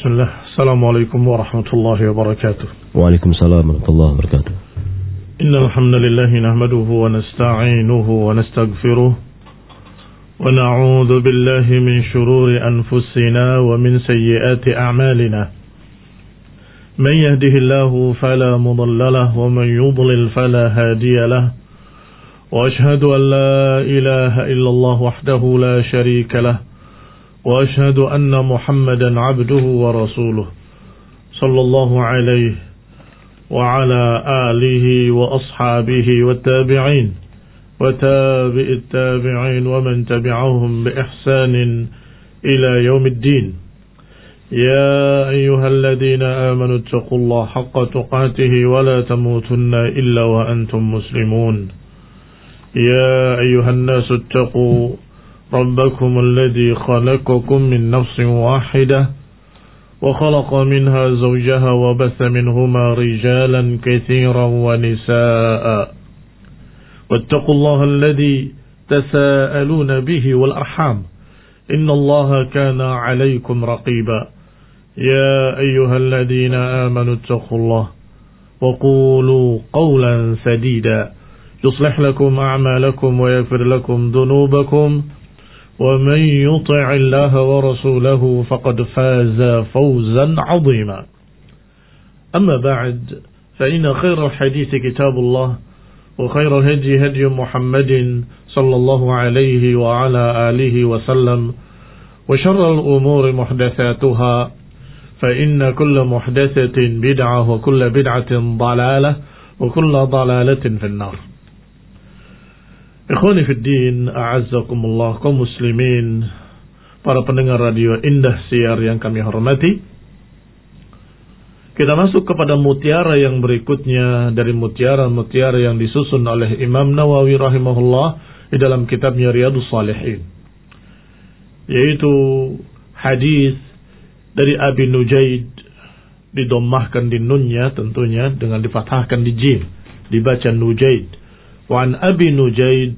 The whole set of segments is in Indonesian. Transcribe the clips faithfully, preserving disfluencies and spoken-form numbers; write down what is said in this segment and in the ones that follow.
Bismillah. Assalamualaikum warahmatullahi wabarakatuh. Waalaikumsalam warahmatullahi wabarakatuh. Innal hamdalillah nahmaduhu wa nasta'inuhu wa nastaghfiruh wa na'udzu billahi min shururi anfusina wa min sayyiati a'malina. Man yahdihillahu fala mudilla lahu wa man yudlil fala hadiya lahu. Wa ashhadu an la ilaha illallah wahdahu la sharika lahu. وأشهد أن محمدا عبده ورسوله صلى الله عليه وعلى آله وأصحابه والتابعين وتابع التابعين ومن تبعهم بإحسان إلى يوم الدين يا أيها الذين آمنوا اتقوا الله حق تقاته ولا تموتن إلا وأنتم مسلمون يا أيها الناس اتقوا ربكم الذي خلقكم من نفس واحدة وخلق منها زوجها وبث منهما رجالا كثيرا ونساء واتقوا الله الذي تساءلون به والأرحام إن الله كان عليكم رقيبا يا أيها الذين آمنوا اتقوا الله وقولوا قولا سديدا يصلح لكم أعمالكم ويغفر لكم ذنوبكم ومن يطع الله ورسوله فقد فاز فوزا عظيما أما بعد فإن خير الحديث كتاب الله وخير الهدي هدي محمد صلى الله عليه وعلى آله وسلم وشر الأمور محدثاتها فإن كل محدثة بدعة وكل بدعة ضلالة وكل ضلالة في النار. Ikhwani fid din, a'azzakumullah, kaum muslimin, para pendengar radio Indah Siar yang kami hormati. Kita masuk kepada mutiara yang berikutnya dari mutiara-mutiara yang disusun oleh Imam Nawawi rahimahullah di dalam kitabnya Riyadhus Shalihin, yaitu hadis dari Abi Nujaid, didommahkan di nunnya tentunya dengan difathahkan di jim, dibaca Nujaid. وعن أبي نجيد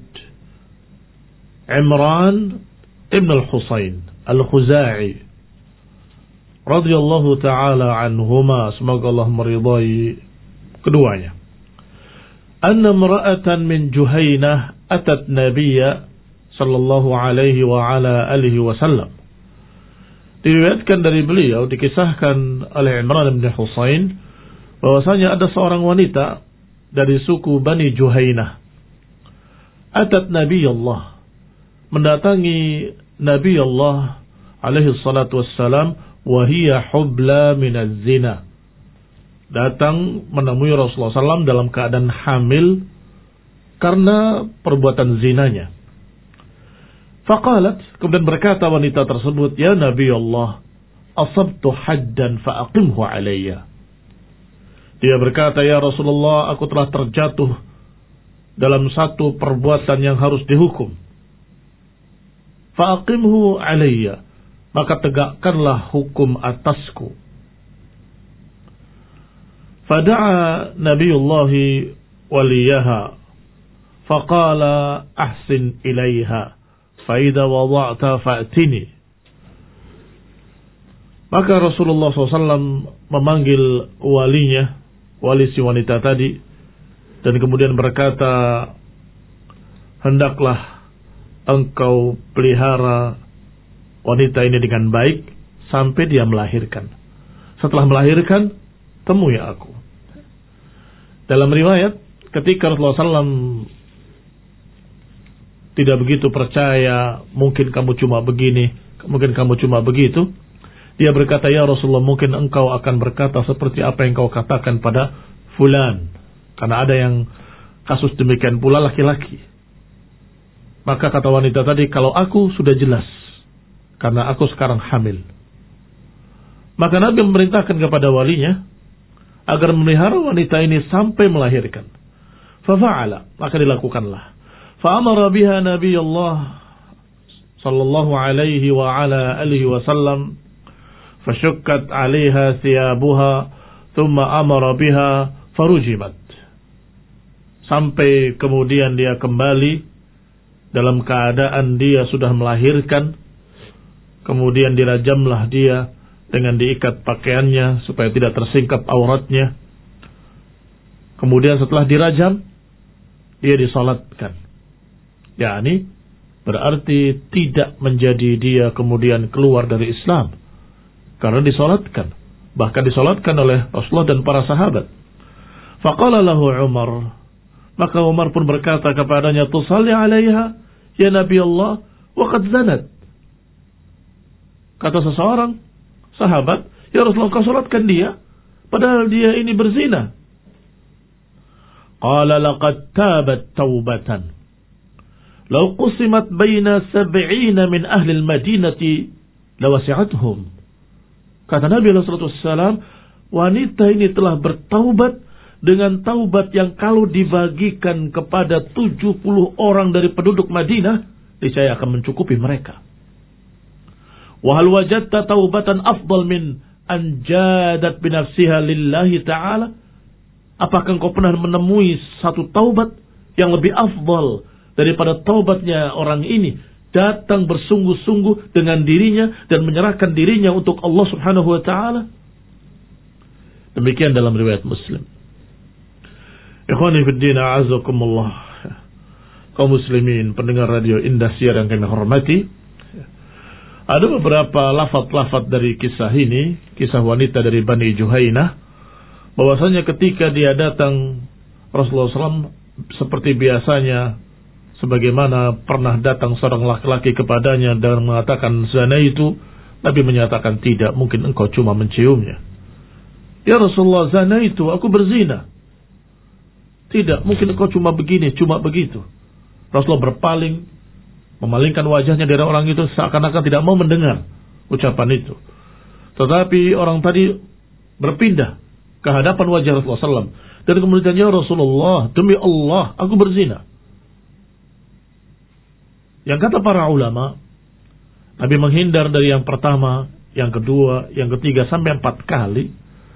عمران ابن الحصين الخزاعي رضي الله تعالى عنهما, semoga Allah meridai keduanya, أن امرأة من جهينة أتت نبي صلى الله عليه وعلى آله وسلم. Diriwayatkan dari beliau, dikisahkan oleh Imran bin Husain, bahwasanya ada seorang wanita dari suku Bani Juhainah, atat Nabi Allah, mendatangi Nabi Allah alaihi salatu wassalam, wahiyya hubla minaz zina, datang menemui Rasulullah sallallahu alaihi wasallam dalam keadaan hamil karena perbuatan zinanya. Faqalat, kemudian berkata wanita tersebut, ya Nabi Allah, asabtu haddan fa'aqimhu alayya. Dia berkata, ya Rasulullah, aku telah terjatuh dalam satu perbuatan yang harus dihukum. Fa'aqimhu alayya, maka tegakkanlah hukum atasku. Fada'a nabiyullahi waliyaha, faqala ahsin ilayha, fa'idha wada'ta fa'tini. Maka Rasulullah shallallahu alaihi wasallam memanggil walinya, wali si wanita tadi, dan kemudian berkata, hendaklah engkau pelihara wanita ini dengan baik sampai dia melahirkan. Setelah melahirkan, temui aku. Dalam riwayat, ketika Rasulullah shallallahu alaihi wasallam tidak begitu percaya, mungkin kamu cuma begini, mungkin kamu cuma begitu, dia berkata, ya Rasulullah, mungkin engkau akan berkata seperti apa yang kau katakan pada fulan. Karena ada yang kasus demikian pula laki-laki. Maka kata wanita tadi, kalau aku sudah jelas, karena aku sekarang hamil. Maka Nabi memerintahkan kepada walinya agar memelihara wanita ini sampai melahirkan. Fafa'ala, maka dilakukanlah. Fa'amara biha Nabi Allah sallallahu alaihi wa ala alihi wasallam, fashukkat alaiha thiyabuha, thumma amara biha farujimat. Sampai kemudian dia kembali dalam keadaan dia sudah melahirkan, kemudian dirajamlah dia dengan diikat pakaiannya supaya tidak tersingkap auratnya. Kemudian setelah dirajam, dia disalatkan. yakni berarti tidak menjadi dia kemudian keluar dari Islam karena disolatkan, bahkan disolatkan oleh Rasulullah dan para sahabat. Faqala lahu Umar, maka Umar pun berkata kepadanya, tusalli alaiha ya Nabi Allah wa qad zanat. Kata seseorang sahabat, ya Rasulullah, kau salatkan dia padahal dia ini berzina. Qala laqad tabat taubatan law qusimat baina sab'ina min ahli al-Madinati lawasi'atuhum. Kata Nabi sallallahu alaihi wasallam, wanita ini telah bertaubat dengan taubat yang kalau dibagikan kepada tujuh puluh orang dari penduduk Madinah, niscaya akan mencukupi mereka. Wa hal wajadta taubatan afdal min an jadat bi nafsiha lillahi ta'ala? Apakah engkau pernah menemui satu taubat yang lebih afdal daripada taubatnya orang ini, datang bersungguh-sungguh dengan dirinya dan menyerahkan dirinya untuk Allah Subhanahu wa taala? Demikian dalam riwayat Muslim. Ikhwani fi din, a'azakumullah. Kaum muslimin pendengar radio Indah Siar yang kami hormati, ada beberapa lafaz-lafaz dari kisah ini, kisah wanita dari Bani Juhainah, bahwasanya ketika dia datang Rasulullah shallallahu alaihi wasallam seperti biasanya, sebagaimana pernah datang seorang laki-laki kepadanya dan mengatakan zina itu, Nabi menyatakan tidak, mungkin engkau cuma menciumnya. Ya Rasulullah, zina itu aku berzina. Tidak, mungkin engkau cuma begini, cuma begitu. Rasulullah berpaling, memalingkan wajahnya dari orang itu seakan-akan tidak mau mendengar ucapan itu. Tetapi orang tadi berpindah ke hadapan wajah Rasulullah shallallahu alaihi wasallam dan kemudian, ya Rasulullah, demi Allah aku berzina. Yang kata para ulama, Nabi menghindar dari yang pertama, yang kedua, yang ketiga sampai empat kali.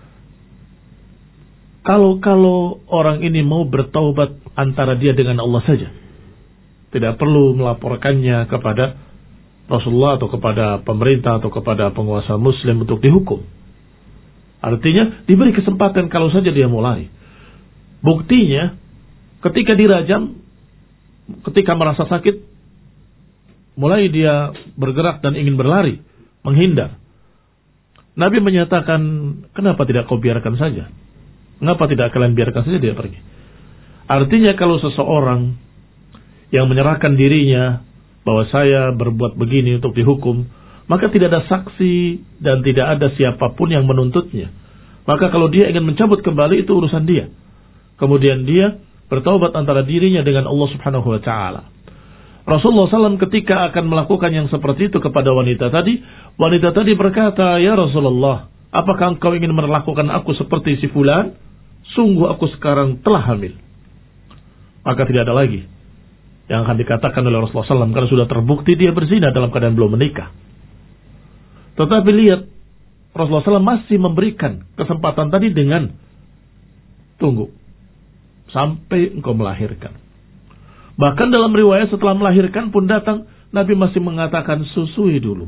Kalau-kalau orang ini mau bertaubat antara dia dengan Allah saja, tidak perlu melaporkannya kepada Rasulullah atau kepada pemerintah atau kepada penguasa muslim untuk dihukum. Artinya diberi kesempatan kalau saja dia mulai. Buktinya ketika dirajam, ketika merasa sakit, mulai dia bergerak dan ingin berlari, menghindar. Nabi menyatakan, kenapa tidak kau biarkan saja? Kenapa tidak kalian biarkan saja dia pergi? Artinya kalau seseorang yang menyerahkan dirinya bahwa saya berbuat begini untuk dihukum, maka tidak ada saksi dan tidak ada siapapun yang menuntutnya. Maka kalau dia ingin mencabut kembali, itu urusan dia. Kemudian dia bertaubat antara dirinya dengan Allah Subhanahu wa taala. Rasulullah shallallahu alaihi wasallam ketika akan melakukan yang seperti itu kepada wanita tadi, wanita tadi berkata, ya Rasulullah, apakah engkau ingin melakukan aku seperti si fulan? Sungguh aku sekarang telah hamil. Maka tidak ada lagi yang akan dikatakan oleh Rasulullah shallallahu alaihi wasallam karena sudah terbukti dia berzina dalam keadaan belum menikah. Tetapi lihat, Rasulullah shallallahu alaihi wasallam masih memberikan kesempatan tadi dengan tunggu sampai engkau melahirkan. Bahkan dalam riwayat setelah melahirkan pun datang, Nabi masih mengatakan susui dulu.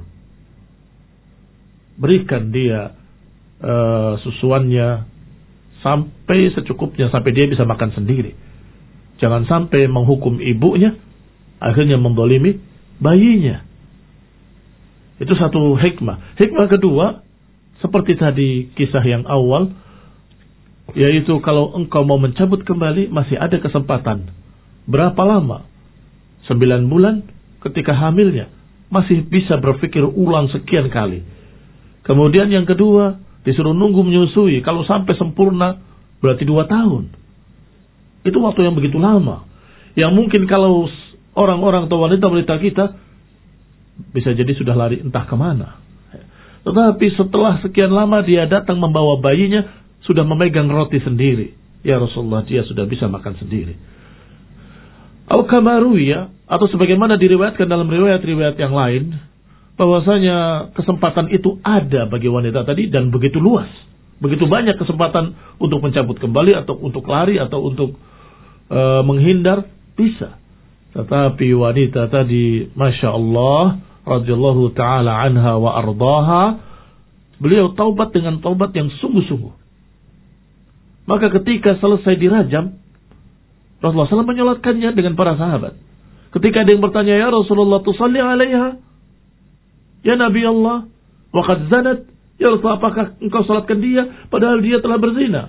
Berikan dia uh, susuannya sampai secukupnya, sampai dia bisa makan sendiri. Jangan sampai menghukum ibunya, akhirnya mendolimi bayinya. Itu satu hikmah. Hikmah kedua, seperti tadi kisah yang awal, yaitu kalau engkau mau mencabut kembali, masih ada kesempatan. Berapa lama? Sembilan bulan ketika hamilnya. Masih bisa berpikir ulang sekian kali. Kemudian yang kedua, disuruh nunggu menyusui. Kalau sampai sempurna, berarti dua tahun. Itu waktu yang begitu lama. Yang mungkin kalau orang-orang atau wanita-wanita kita, bisa jadi sudah lari entah kemana. Tetapi setelah sekian lama dia datang membawa bayinya, sudah memegang roti sendiri. Ya Rasulullah, dia sudah bisa makan sendiri. Al-Kamaruya, atau sebagaimana diriwayatkan dalam riwayat-riwayat yang lain, bahwasanya kesempatan itu ada bagi wanita tadi dan begitu luas. Begitu banyak kesempatan untuk mencabut kembali atau untuk lari atau untuk e, menghindar, bisa. Tetapi wanita tadi, Masya Allah, radhiyallahu ta'ala anha wa ardaha, Beliau taubat dengan taubat yang sungguh-sungguh. Maka ketika selesai dirajam, Rasulullah shallallahu alaihi wasallam menyolatkannya dengan para sahabat. Ketika ada yang bertanya, ya Rasulullah, tusalli alaiha? Ya Nabi Allah, waqad zanat. Ya Rasulullah, apakah engkau salatkan dia padahal dia telah berzina?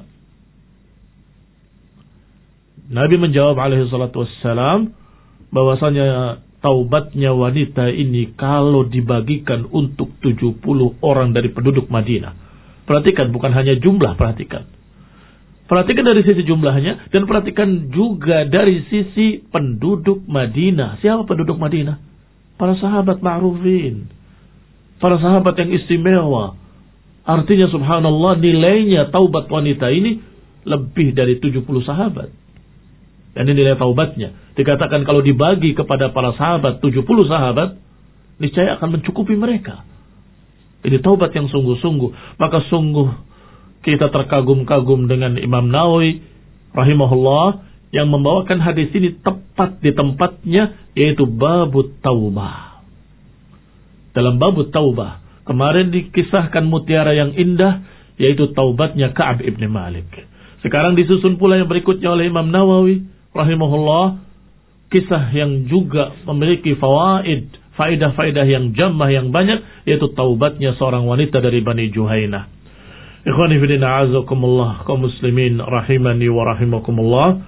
Nabi menjawab alaihi salatu wassalam bahwasanya taubatnya wanita ini kalau dibagikan untuk tujuh puluh orang dari penduduk Madinah. Perhatikan, bukan hanya jumlah, perhatikan. Perhatikan dari sisi jumlahnya dan perhatikan juga dari sisi penduduk Madinah. Siapa penduduk Madinah? Para sahabat ma'rufin. Para sahabat yang istimewa. Artinya subhanallah, nilainya taubat wanita ini lebih dari tujuh puluh sahabat. Dan ini nilai taubatnya. Dikatakan kalau dibagi kepada para sahabat, tujuh puluh sahabat, niscaya akan mencukupi mereka. Ini taubat yang sungguh-sungguh. Maka sungguh kita terkagum-kagum dengan Imam Nawawi rahimahullah yang membawakan hadis ini tepat di tempatnya, yaitu babut taubah. Dalam babut taubah kemarin dikisahkan mutiara yang indah, yaitu taubatnya Ka'ab ibn Malik. Sekarang disusun pula yang berikutnya oleh Imam Nawawi rahimahullah, kisah yang juga memiliki fawaid, faidah-faidah yang jammah yang banyak, yaitu taubatnya seorang wanita dari Bani Juhainah. Ikhwani fillah, a'azakumullah, kaum muslimin rahimani wa rahimakumullah.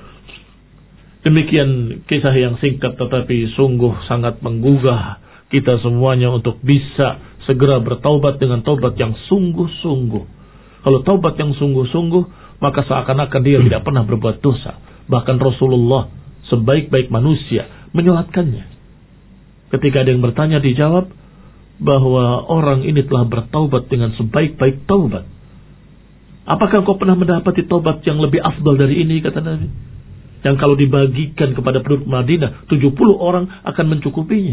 Demikian kisah yang singkat tetapi sungguh sangat menggugah kita semuanya untuk bisa segera bertaubat dengan taubat yang sungguh-sungguh. Kalau taubat yang sungguh-sungguh, maka seakan-akan dia tidak pernah berbuat dosa. Bahkan Rasulullah sebaik-baik manusia menyolatkannya. Ketika ada yang bertanya, dijawab bahwa orang ini telah bertaubat dengan sebaik-baik taubat. Apakah engkau pernah mendapati taubat yang lebih afdal dari ini, kata Nabi? Yang kalau dibagikan kepada penduduk Madinah, tujuh puluh orang akan mencukupinya.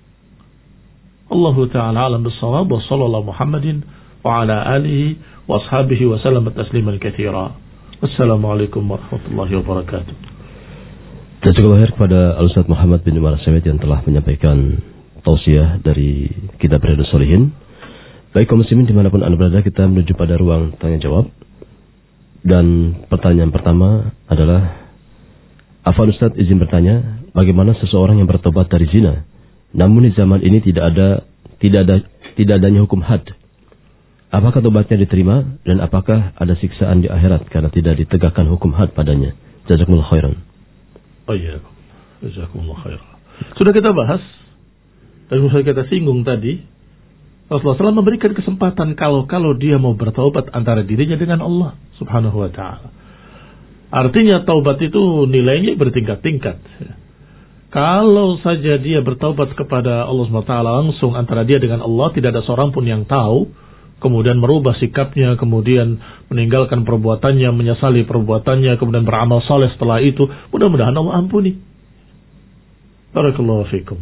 Allahu ta'ala alam bissawab, wa sallallahu Muhammadin wa ala alihi wa ashabihi wa sallam tasliman katsira. Wassalamualaikum warahmatullahi wabarakatuh. Jazakallahu khair kepada Al-Ustaz Muhammad bin Umar As-Samit yang telah menyampaikan tausiah dari kitab Riyadhus Shalihin. Baik kaum muslimin dimanapun anda berada, kita menuju pada ruang tanya jawab. Dan pertanyaan pertama adalah, Afwan Ustaz izin bertanya, bagaimana seseorang yang bertobat dari zina, namun di zaman ini tidak ada tidak ada tidak adanya hukum had? Apakah tobatnya diterima dan apakah ada siksaan di akhirat karena tidak ditegakkan hukum had padanya? Jazakumullah khairan. Oh iya, jazakumullah khairan. Sudah kita bahas dan sudah kita singgung tadi. Rasulullah shallallahu alaihi wasallam memberikan kesempatan kalau-kalau dia mau bertaubat antara dirinya dengan Allah subhanahu wa ta'ala. Artinya taubat itu nilainya bertingkat-tingkat. Kalau saja dia bertaubat kepada Allah subhanahu wa ta'ala langsung antara dia dengan Allah, tidak ada seorang pun yang tahu, kemudian merubah sikapnya, kemudian meninggalkan perbuatannya, menyesali perbuatannya, kemudian beramal saleh setelah itu, mudah-mudahan Allah ampuni. Barakallahu fikum.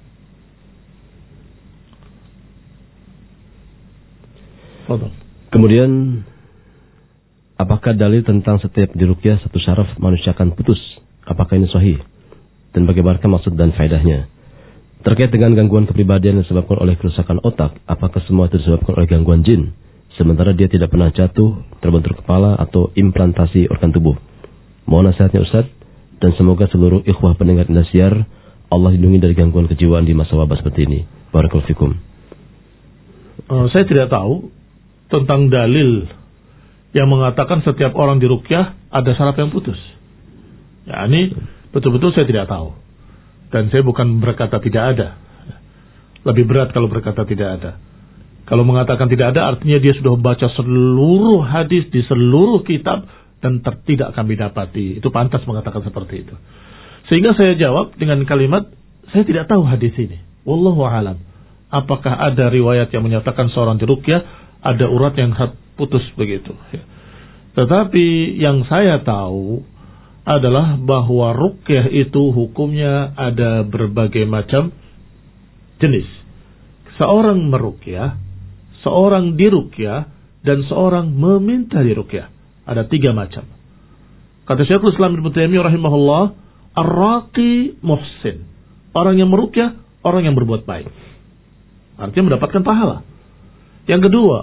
Kemudian, apakah dalil tentang setiap diruqyah satu syaraf manusia akan putus? Apakah ini sahih? Dan bagaimana maksud dan faedahnya? Terkait dengan gangguan kepribadian yang disebabkan oleh kerusakan otak, apakah semua itu disebabkan oleh gangguan jin? Sementara dia tidak pernah jatuh, terbentur kepala, atau implantasi organ tubuh. Mohon nasihatnya Ustaz, dan semoga seluruh ikhwah pendengar Indosiar Allah lindungi dari gangguan kejiwaan di masa wabah seperti ini. Barakallahu fikum. Uh, saya tidak tahu tentang dalil yang mengatakan setiap orang diruqyah ada syaraf yang putus. Ya, ini betul-betul saya tidak tahu. Dan saya bukan berkata tidak ada. Lebih berat kalau berkata tidak ada. Kalau mengatakan tidak ada, artinya dia sudah membaca seluruh hadis di seluruh kitab dan ter- tidak kami dapati. Itu pantas mengatakan seperti itu. Sehingga saya jawab dengan kalimat, saya tidak tahu hadis ini. Wallahu a'lam. Apakah ada riwayat yang menyatakan seorang diruqyah ada urat yang putus begitu. Tetapi yang saya tahu adalah bahwa ruqyah itu hukumnya ada berbagai macam jenis. Seorang meruqyah, seorang diruqyah, dan seorang meminta diruqyah. Ada tiga macam. Kata Syekhul Islam Ibnu Taimiyah rahimahullah, ar-raqi muhsin. Orang yang meruqyah, orang yang berbuat baik. Artinya mendapatkan pahala. Yang kedua,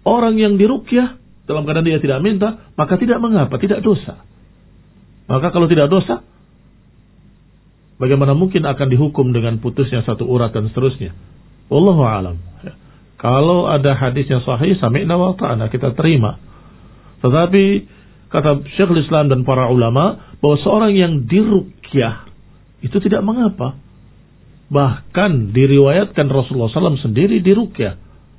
orang yang diruqyah dalam keadaan dia tidak minta, maka tidak mengapa, tidak dosa. Maka kalau tidak dosa, bagaimana mungkin akan dihukum dengan putusnya satu urat dan seterusnya? Wallahu a'lam. Kalau ada hadis yang sahih, sami'na wa ta'ana, kita terima. Tetapi kata Syekhul Islam dan para ulama bahwa seorang yang diruqyah itu tidak mengapa. Bahkan diriwayatkan Rasulullah shallallahu alaihi wasallam sendiri diruqyah.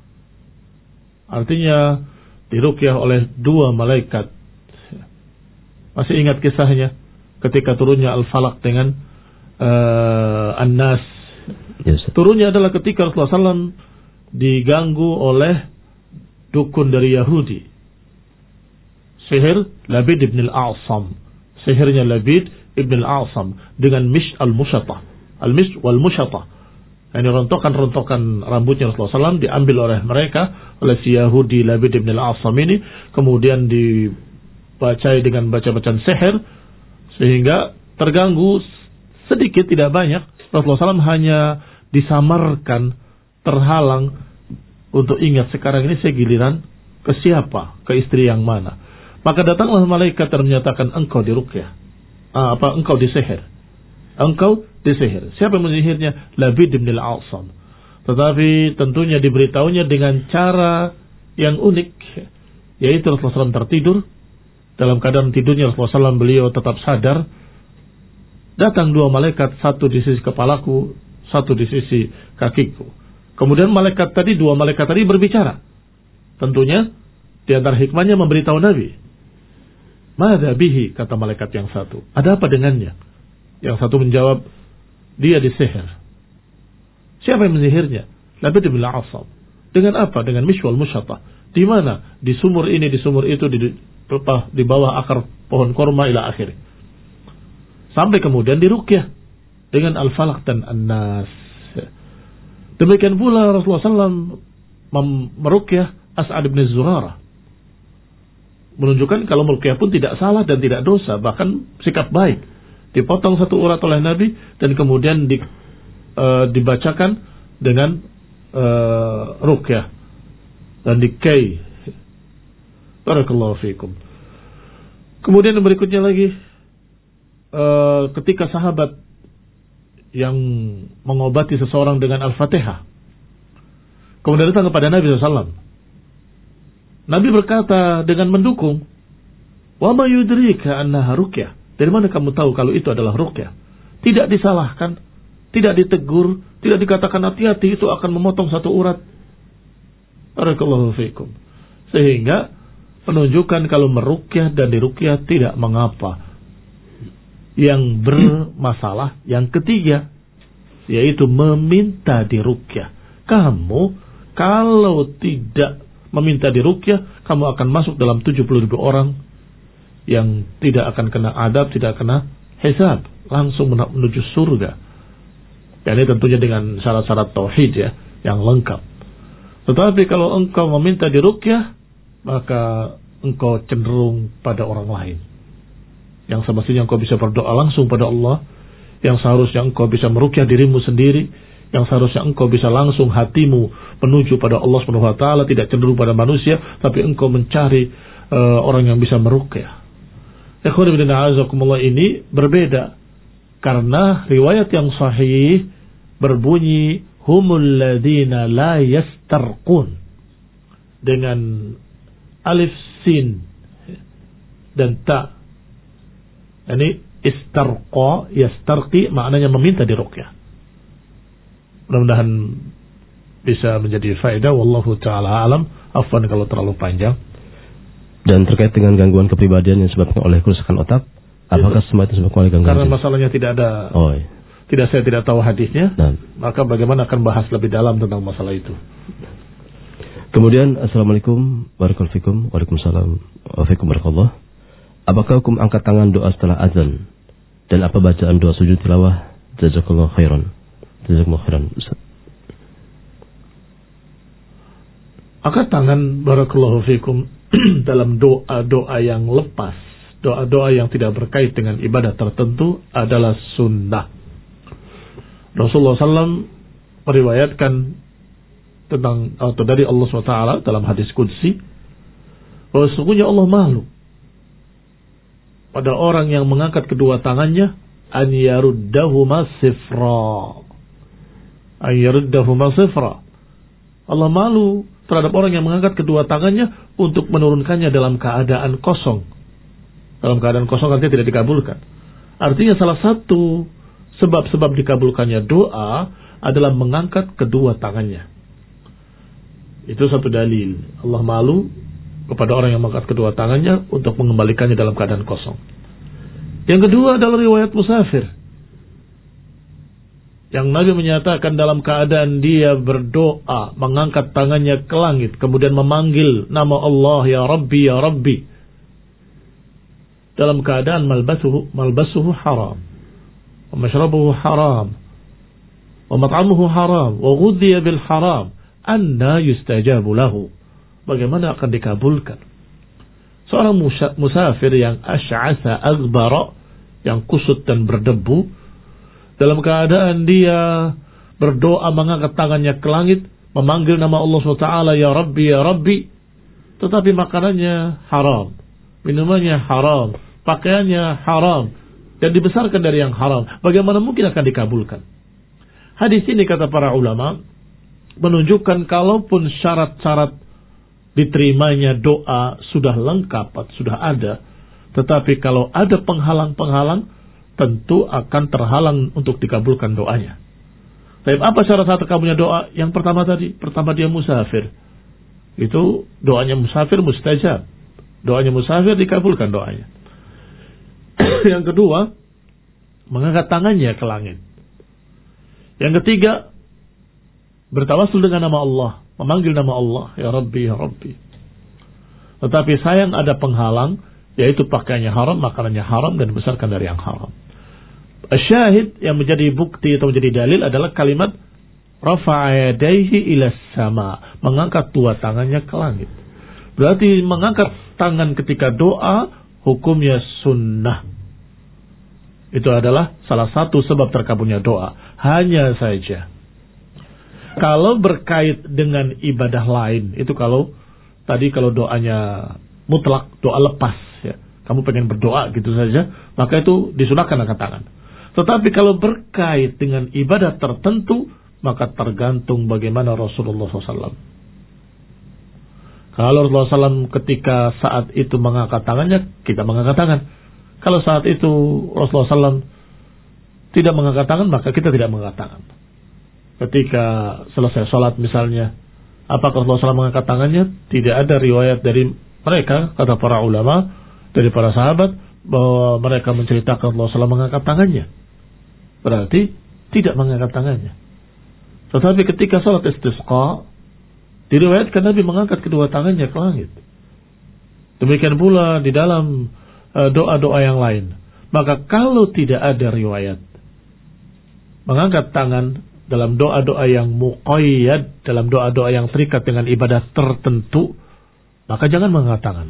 Artinya diruqyah oleh dua malaikat. Masih ingat kisahnya ketika turunnya Al-Falaq dengan uh, An-Nas. Yes. Turunnya adalah ketika Rasulullah shallallahu alaihi wasallam diganggu oleh dukun dari Yahudi. Sihir Labid ibn al-A'sam. Sihirnya Labid ibn al-A'sam dengan mish al-mushatah. Al-mish wal-mushatah. Ini rontokan-rontokan rambutnya Rasulullah shallallahu alaihi wasallam diambil oleh mereka, oleh si Yahudi Labid ibn al-A'sam ini, kemudian dibacai dengan baca-bacaan sihir, sehingga terganggu sedikit, tidak banyak. Rasulullah shallallahu alaihi wasallam hanya disamarkan, terhalang untuk ingat sekarang ini saya giliran ke siapa, ke istri yang mana. Maka datanglah malaikat dan menyatakan engkau diruqyah. Ah, apa engkau disihir? Engkau disihir. Siapa yang menyihirnya? Labid bin al-A'sam. Tetapi tentunya diberitahunya dengan cara yang unik, yaitu Rasulullah shallallahu alaihi wasallam tertidur. Dalam keadaan tidurnya Rasulullah shallallahu alaihi wasallam beliau tetap sadar. Datang dua malaikat, satu di sisi kepalaku, satu di sisi kakiku. Kemudian malaikat tadi, dua malaikat tadi berbicara. Tentunya di antara hikmahnya memberitahu Nabi. Madza bihi, kata malaikat yang satu. Ada apa dengannya? Yang satu menjawab, dia disihir. Siapa yang mensihirnya? Labid bin al-A'sam. Dengan apa? Dengan mishwal mushatah. Di mana? Di sumur ini, di sumur itu, di, di bawah akar pohon korma ila akhir. Sampai kemudian diruqyah dengan Al-Falaq dan An-Nas. Demikian pula Rasulullah shallallahu alaihi wasallam meruqyah As'ad bin Zurarah. Menunjukkan kalau meruqyah pun tidak salah dan tidak dosa, bahkan sikap baik. Dipotong satu urat oleh Nabi dan kemudian di, uh, dibacakan dengan uh, ruqyah dan dikai. Barakallahu fiikum. Kemudian yang berikutnya lagi, uh, ketika sahabat yang mengobati seseorang dengan Al-Fatihah, kemudian datang kepada Nabi shallallahu alaihi wasallam. Nabi berkata dengan mendukung, "Wa ma yudrika annaha ruqyah?" Dari mana kamu tahu kalau itu adalah ruqyah? Tidak disalahkan, tidak ditegur, tidak dikatakan hati-hati itu akan memotong satu urat. Barakallahu fiikum. Sehingga menunjukkan kalau meruqyah dan diruqyah tidak mengapa. Yang bermasalah yang ketiga, yaitu meminta diruqyah. Kamu kalau tidak meminta diruqyah, kamu akan masuk dalam tujuh puluh ribu orang yang tidak akan kena adab, tidak kena hisab, langsung menuju surga. Dan ini tentunya dengan syarat-syarat tauhid ya, yang lengkap. Tetapi kalau engkau meminta diruqyah, maka engkau cenderung pada orang lain. Yang semestinya engkau bisa berdoa langsung pada Allah, yang seharusnya engkau bisa meruqyah dirimu sendiri, yang seharusnya engkau bisa langsung hatimu menuju pada Allah Subhanahu wa taala, tidak cenderung pada manusia, tapi engkau mencari uh, orang yang bisa meruqyah. Ikhwan fillah a'azakumullah, ini berbeda karena riwayat yang sahih berbunyi humul ladzina la yastarqun dengan alif sin dan ta. Ini istarqa, yastarqi maknanya meminta diruqyah. Mudah-mudahan bisa menjadi faedah. Wallahu ta'ala alam. Afwan kalau terlalu panjang. Dan terkait dengan gangguan kepribadian yang disebabkan oleh kerusakan otak, apakah semua itu disebabkan oleh gangguan? Karena masalahnya tidak ada, oh, iya. tidak saya tidak tahu hadisnya, nah. maka bagaimana akan bahas lebih dalam tentang masalah itu. Kemudian, Assalamualaikum warahmatullahi wabarakatuh. Waalaikumsalam warahmatullahi wabarakatuh. Apakah hukum angkat tangan doa setelah azan? Dan apa bacaan doa sujud tilawah? Jazakallahu khairan. Jazakallahu khairan, Ustaz. Angkat tangan, barakallahu fikum, dalam doa-doa yang lepas, doa-doa yang tidak berkait dengan ibadah tertentu adalah sunnah. Rasulullah shallallahu alaihi wasallam meriwayatkan tentang atau dari Allah subhanahu wa taala dalam hadis qudsi bahwa sesungguhnya Allah malu pada orang yang mengangkat kedua tangannya an yaruddahuma sifra. An yaruddahuma sifra. Allah malu terhadap orang yang mengangkat kedua tangannya untuk menurunkannya dalam keadaan kosong. Dalam keadaan kosong artinya tidak dikabulkan. Artinya salah satu sebab-sebab dikabulkannya doa adalah mengangkat kedua tangannya. Itu satu dalil. Allah malu kepada orang yang mengangkat kedua tangannya untuk mengembalikannya dalam keadaan kosong. Yang kedua adalah riwayat musafir. Yang Nabi menyatakan dalam keadaan dia berdoa, mengangkat tangannya ke langit, kemudian memanggil nama Allah, ya Rabbi, ya Rabbi. Dalam keadaan malbasuhu, malbasuhu haram, wa mashrabuhu haram, wa mat'amuhu haram, wa ghudhiya bil haram. Anna yustajabu lahu. Bagaimana akan dikabulkan? Seorang musafir yang asy'asa aghbara, yang kusut dan berdebu, dalam keadaan dia berdoa mengangkat tangannya ke langit, memanggil nama Allah subhanahu wa taala, ya Rabbi, ya Rabbi, tetapi makanannya haram, minumannya haram, pakaiannya haram, dan dibesarkan dari yang haram. Bagaimana mungkin akan dikabulkan? Hadis ini kata para ulama menunjukkan kalaupun syarat-syarat diterimanya doa sudah lengkap, sudah ada, tetapi kalau ada penghalang-penghalang, tentu akan terhalang untuk dikabulkan doanya. Tapi apa syarat-syarat terkabulnya doa? Yang pertama tadi, pertama dia musafir. Itu doanya musafir mustajab. Doanya musafir dikabulkan doanya. Yang kedua, mengangkat tangannya ke langit. Yang ketiga, bertawassul dengan nama Allah, memanggil nama Allah, ya Rabbi, ya Rabbi. Tetapi sayang ada penghalang, yaitu pakaiannya haram, makanannya haram, dan dibesarkan dari yang haram. Asyahid yang menjadi bukti atau menjadi dalil adalah kalimat rafa'a yadayhi ila sama, mengangkat dua tangannya ke langit. Berarti mengangkat tangan ketika doa hukumnya sunnah. Itu adalah salah satu sebab terkabulnya doa. Hanya saja kalau berkait dengan ibadah lain, itu kalau tadi kalau doanya mutlak, doa lepas, ya, kamu pengen berdoa gitu saja, maka itu disunahkan angkat tangan. Tetapi kalau berkait dengan ibadah tertentu, maka tergantung bagaimana Rasulullah shallallahu alaihi wasallam. Kalau Rasulullah shallallahu alaihi wasallam ketika saat itu mengangkat tangannya, kita mengangkat tangan. Kalau saat itu Rasulullah shallallahu alaihi wasallam tidak mengangkat tangan, maka kita tidak mengangkat tangan. Ketika selesai sholat misalnya, apakah Rasulullah shallallahu alaihi wasallam mengangkat tangannya? Tidak ada riwayat dari mereka, kata para ulama, dari para sahabat, bahwa mereka menceritakan Rasulullah shallallahu alaihi wasallam mengangkat tangannya. Berarti tidak mengangkat tangannya. Tetapi ketika sholat istisqa, diriwayatkan Nabi mengangkat kedua tangannya ke langit. Demikian pula di dalam uh, doa-doa yang lain. Maka kalau tidak ada riwayat mengangkat tangan dalam doa-doa yang muqayyad, dalam doa-doa yang terikat dengan ibadah tertentu, maka jangan mengangkat tangan.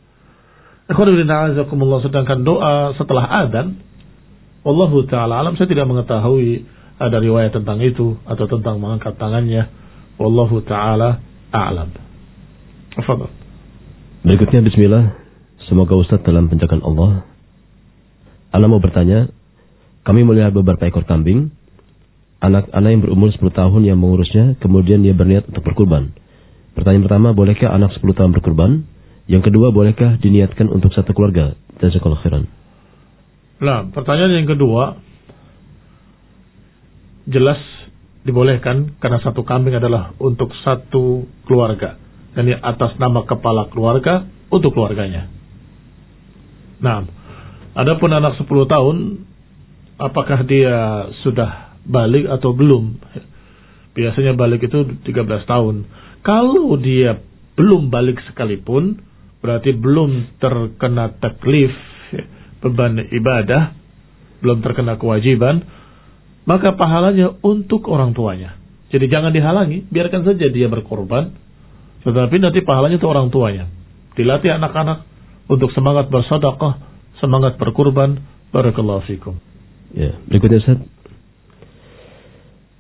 Sedangkan doa setelah adzan, wallahu ta'ala alam, saya tidak mengetahui ada riwayat tentang itu atau tentang mengangkat tangannya. Wallahu ta'ala a'lam. Tafadhal. Berikutnya bismillah. Semoga Ustaz dalam penjagaan Allah. Ana mau bertanya, kami melihat beberapa ekor kambing. Anak-anak yang berumur sepuluh tahun yang mengurusnya, kemudian dia berniat untuk berkurban. Pertanyaan pertama, bolehkah anak sepuluh tahun berkurban? Yang kedua, bolehkah diniatkan untuk satu keluarga? Jazakallahu khairan. Nah, pertanyaan yang kedua, jelas dibolehkan karena satu kambing adalah untuk satu keluarga. Yani atas nama kepala keluarga untuk keluarganya. Nah, adapun anak sepuluh tahun, apakah dia sudah balik atau belum? Biasanya balik itu tiga belas tahun. Kalau dia belum balik sekalipun, berarti belum terkena taklif, beban ibadah, belum terkena kewajiban, maka pahalanya untuk orang tuanya. Jadi jangan dihalangi, biarkan saja dia berkorban, tetapi nanti pahalanya untuk orang tuanya. Dilatih anak-anak untuk semangat bersedekah, semangat berkurban. Barakallahu fikum. Ya, berikutnya Ustaz.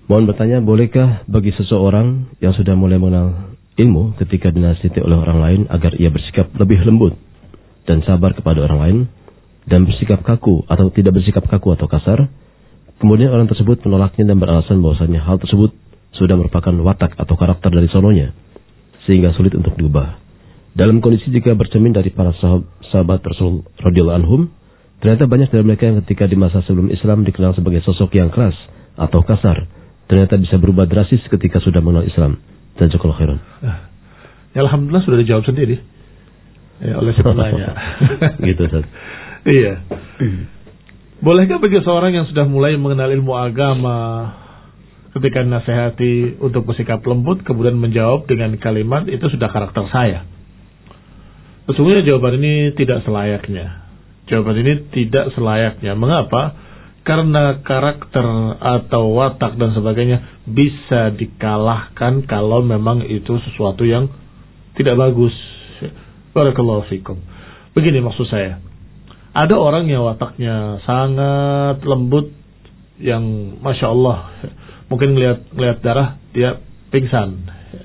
Mohon bertanya, bolehkah bagi seseorang yang sudah mulai mengenal ilmu ketika dinasihati oleh orang lain agar ia bersikap lebih lembut dan sabar kepada orang lain dan bersikap kaku atau tidak bersikap kaku atau kasar, kemudian orang tersebut menolaknya dan beralasan bahwasanya hal tersebut sudah merupakan watak atau karakter dari sononya sehingga sulit untuk diubah. Dalam kondisi jika bercermin dari para sahab, sahabat Rasul radhiyallahu anhum, ternyata banyak dari mereka yang ketika di masa sebelum Islam dikenal sebagai sosok yang keras atau kasar, ternyata bisa berubah drastis ketika sudah mengenal Islam. Jazakallahu khairan. Ya, alhamdulillah sudah dijawab sendiri ya, oleh si penanya. Gitu, Ustaz. Iya. Bolehkah bagi seorang yang sudah mulai mengenal ilmu agama ketika nasihati untuk bersikap lembut kemudian menjawab dengan kalimat itu sudah karakter saya? Sesungguhnya jawaban ini tidak selayaknya. Jawaban ini tidak selayaknya. Mengapa? Karena karakter atau watak dan sebagainya bisa dikalahkan kalau memang itu sesuatu yang tidak bagus. Barakallahu fikum. Begini maksud saya. Ada orang yang wataknya sangat lembut, yang Masya Allah, mungkin melihat, melihat darah, dia pingsan.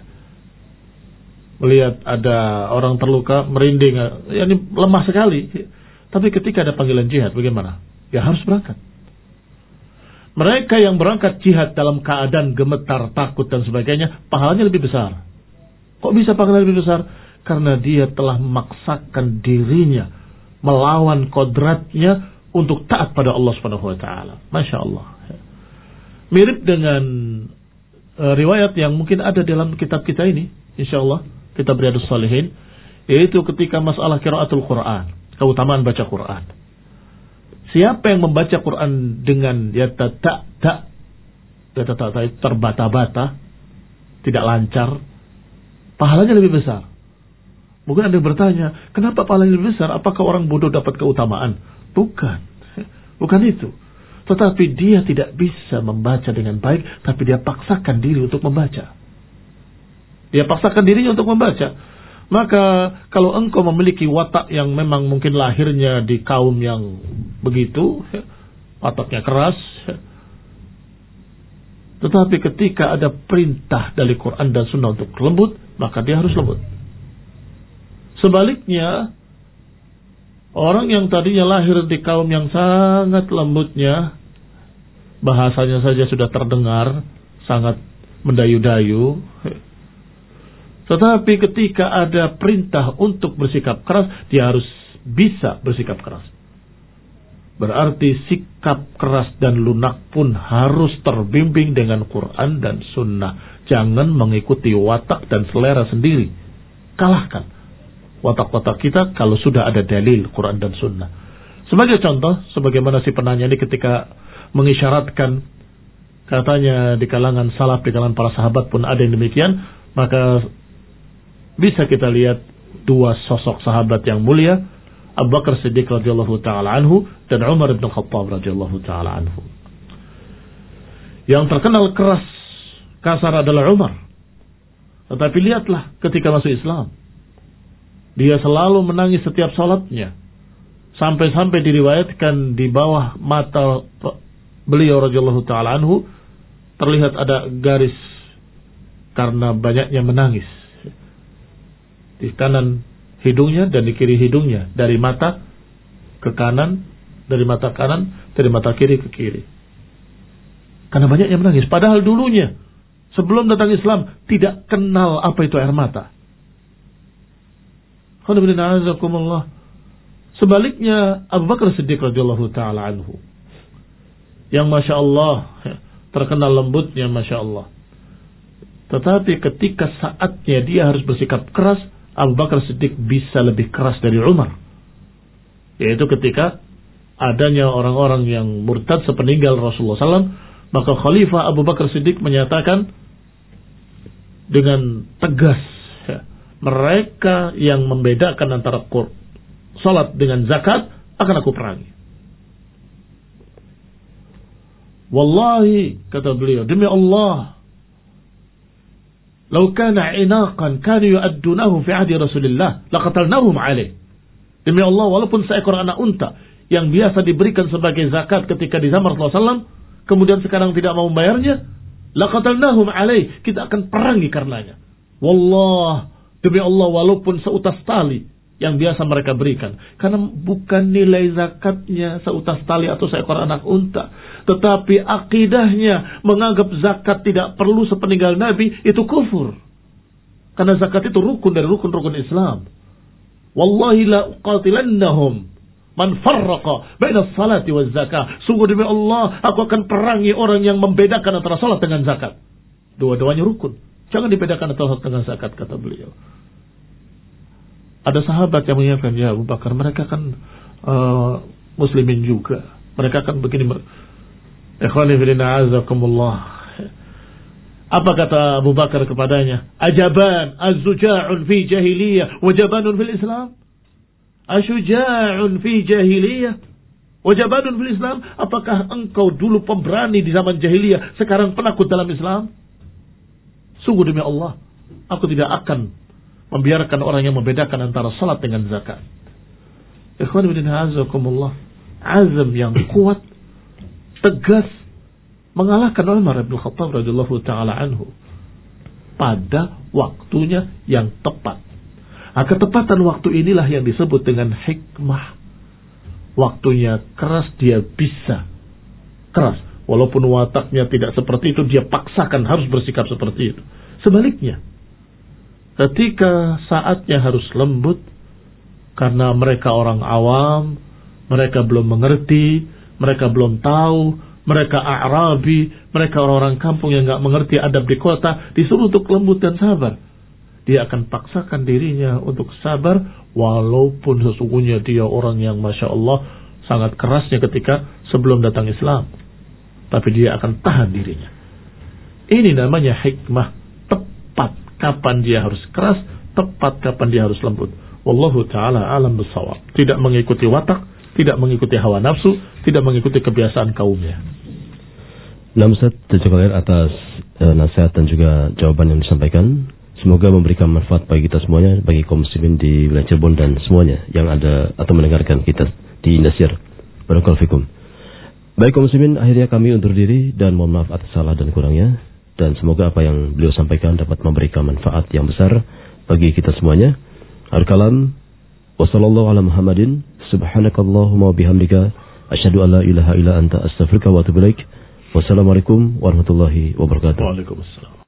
Melihat ada orang terluka, merinding, ya ini lemah sekali. Tapi ketika ada panggilan jihad, bagaimana? Ya harus berangkat. Mereka yang berangkat jihad dalam keadaan gemetar, takut dan sebagainya, pahalanya lebih besar. Kok bisa pahalanya lebih besar? Karena dia telah memaksakan dirinya melawan kodratnya untuk taat pada Allah Subhanahu wa taala. Masya Allah. Mirip dengan uh, riwayat yang mungkin ada dalam kitab kita ini, insyaallah, kitab Riyadhus Shalihin, yaitu ketika masalah qiraatul Quran, keutamaan baca Quran. Siapa yang membaca Quran dengan ya tak tak ya tak terbata-bata, tidak lancar, pahalanya lebih besar. Mungkin Anda bertanya, kenapa pahalanya lebih besar? Apakah orang bodoh dapat keutamaan? Bukan. Bukan itu. Tetapi dia tidak bisa membaca dengan baik, tapi dia paksakan diri untuk membaca. Dia paksakan dirinya untuk membaca. Maka kalau engkau memiliki watak yang memang mungkin lahirnya di kaum yang begitu, wataknya keras, tetapi ketika ada perintah dari Quran dan Sunnah untuk lembut, maka dia harus lembut. Sebaliknya, orang yang tadinya lahir di kaum yang sangat lembutnya, bahasanya saja sudah terdengar sangat mendayu-dayu, tetapi ketika ada perintah untuk bersikap keras, dia harus bisa bersikap keras. Berarti sikap keras dan lunak pun harus terbimbing dengan Quran dan Sunnah. Jangan mengikuti watak dan selera sendiri. Kalahkan watak-watak kita kalau sudah ada dalil Quran dan Sunnah. Sebagai contoh, sebagaimana si penanya ini ketika mengisyaratkan, katanya di kalangan salaf, di kalangan para sahabat pun ada yang demikian, maka bisa kita lihat dua sosok sahabat yang mulia, Abu Bakar Siddiq radhiyallahu taala anhu dan Umar bin Khattab radhiyallahu taala anhu. Yang terkenal keras, kasar adalah Umar. Tetapi lihatlah ketika masuk Islam, dia selalu menangis setiap salatnya. Sampai-sampai diriwayatkan di bawah mata beliau radhiyallahu taala anhu terlihat ada garis karena banyaknya menangis. Di kanan hidungnya dan di kiri hidungnya, dari mata ke kanan, dari mata kanan, dari mata kiri ke kiri. Karena banyaknya menangis. Padahal dulunya, sebelum datang Islam, tidak kenal apa itu air mata. Sebaliknya, Abu Bakar Siddiq radhiyallahu taala anhu, yang Masya Allah, terkenal lembutnya Masya Allah. Tetapi ketika saatnya dia harus bersikap keras, Abu Bakar Siddiq bisa lebih keras dari Umar. Yaitu ketika adanya orang-orang yang murtad sepeninggal Rasulullah sallallahu alaihi wasallam, maka Khalifah Abu Bakar Siddiq menyatakan dengan tegas, ya, mereka yang membedakan antara salat dengan zakat akan aku perangi. Wallahi, kata beliau, demi Allah, "Lau kana inaqan kanu yu'addunahu fi ahdi Rasulillah laqatalnahum alaih." Demi Allah, walaupun seekor anak unta yang biasa diberikan sebagai zakat ketika di zaman Rasulullah sallallahu alaihi wasallam, kemudian sekarang tidak mau membayarnya, laqatalnahum alaih, kita akan perangi karenanya. Wallah, demi Allah, walaupun seutas tali yang biasa mereka berikan. Karena bukan nilai zakatnya seutas tali atau seekor anak unta, tetapi akidahnya menganggap zakat tidak perlu sepeninggal Nabi, itu kufur. Karena zakat itu rukun dari rukun-rukun Islam. Wallahi la uqatilannahum man farraqa baina salati waz zakah. Sungguh demi Allah, aku akan perangi orang yang membedakan antara salat dengan zakat. Dua-duanya rukun. Jangan dibedakan antara salat dengan zakat, kata beliau. Ada sahabat yang mengingatkan, ya Abu Bakar, mereka kan uh, muslimin juga. Mereka kan begini. Ikhwani fillah azakumullah. Apa kata Abu Bakar kepadanya? Ajaban, az-zuja'un fi jahiliyah, wajabanun fil Islam. Asyuja'un fi jahiliyah, wajabanun fil Islam. Apakah engkau dulu pemberani di zaman jahiliyah, sekarang penakut dalam Islam? Sungguh demi Allah, aku tidak akan membiarkan orang yang membedakan antara salat dengan zakat. Ikhwan bin azakumullah, azam yang kuat, tegas, mengalahkan Umar bin Khattab radhiyallahu taala anhu pada waktunya yang tepat. Nah, ketepatan waktu inilah yang disebut dengan hikmah. Waktunya keras, dia bisa keras. Walaupun wataknya tidak seperti itu, dia paksakan harus bersikap seperti itu. Sebaliknya, ketika saatnya harus lembut, karena mereka orang awam, mereka belum mengerti, mereka belum tahu, mereka A'rabi, mereka orang-orang kampung yang gak mengerti adab di kota, disuruh untuk lembut dan sabar. Dia akan paksakan dirinya untuk sabar, walaupun sesungguhnya dia orang yang Masya Allah sangat kerasnya ketika sebelum datang Islam. Tapi dia akan tahan dirinya. Ini namanya hikmah. Tepat kapan dia harus keras, tepat kapan dia harus lembut. Wallahu ta'ala alam bisawab. Tidak mengikuti watak, tidak mengikuti hawa nafsu, tidak mengikuti kebiasaan kaumnya. Nah, Ustaz, terima kasih atas e, nasihat dan juga jawaban yang disampaikan. Semoga memberikan manfaat bagi kita semuanya, bagi kaum muslimin di wilayah Cirebon dan semuanya yang ada atau mendengarkan kita di Indosiar. Barakallahu fikum. Baik kaum muslimin, akhirnya kami undur diri dan mohon maaf atas salah dan kurangnya. Dan semoga apa yang beliau sampaikan dapat memberikan manfaat yang besar bagi kita semuanya. Al-kalam wa sallallahu ala Muhammadin subhanakallahumma wa bihamdika asyhadu an la ilaha illa anta astaghfiruka wa atubu ilaik. Wassalamualaikum warahmatullahi wabarakatuh. Waalaikumsalam.